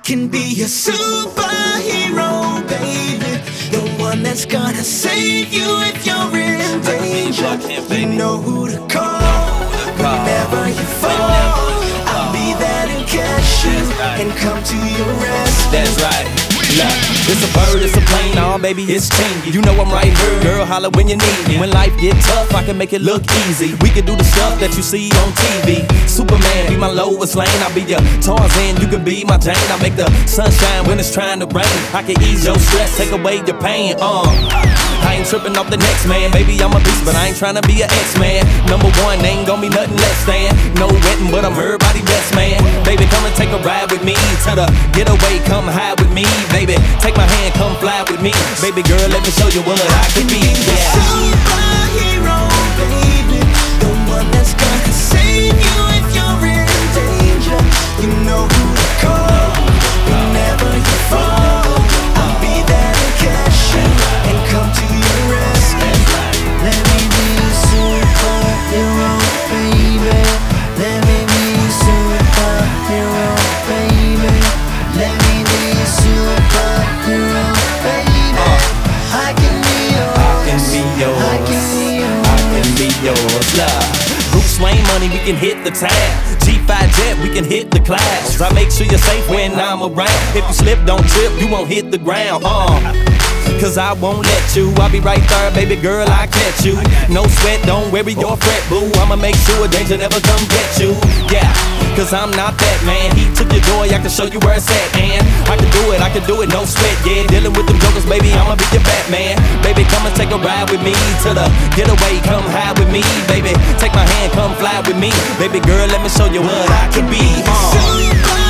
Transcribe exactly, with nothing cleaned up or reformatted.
can be a superhero, baby. The one that's gonna save you if you're in danger. You know who to call whenever you fall. I'll be there to catch you and come to your rescue. That's right. Look, it's a bird, it's a plane, oh baby, it's changing. You know I'm right here, girl, holla when you need me. When life get tough, I can make it look easy. We can do the stuff that you see on T V. Superman, be my Lois Lane, I'll be your Tarzan, you can be my Jane. I make the sunshine when it's trying to rain. I can ease your stress, take away your pain, uh I ain't tripping off the next man, baby, I'm a beast, but I ain't trying to be an X-Man. Number one, ain't gonna be nothing less than no wetting, but I'm everybody's best man. Baby, come and take a ride with me to the getaway, come hide with me, baby. Take my hand, come fly with me, baby girl, let me show you what I can be. Yeah. Superhero, baby, the one that's gonna save you if you're in danger. You know who to call whenever you fall. I'll be there to catch you and come to your rescue. Let me be a superhero, baby. Let me be a superhero, baby. Let me be a superhero, baby. I can be yours. I can be yours. I can be yours. I can be yours. Love. Bruce Wayne money, we can hit the tab. G five jet, we can hit the clouds. I make sure you're safe when I'm around. If you slip, don't trip, you won't hit the ground. Uh. Cause I won't let you, I'll be right there, baby girl, I catch you. No sweat, don't worry your fret, boo. I'ma make sure danger never come get you. Yeah, cause I'm not that man. He took your joy, I can show you where it's at, and I can do it, I can do it, no sweat, yeah. Dealing with them jokers, baby, I'ma be your Batman. Baby, come and take a ride with me to the getaway, come hide with me, baby. Take my hand, come fly with me, baby girl, let me show you what I can be. Uh.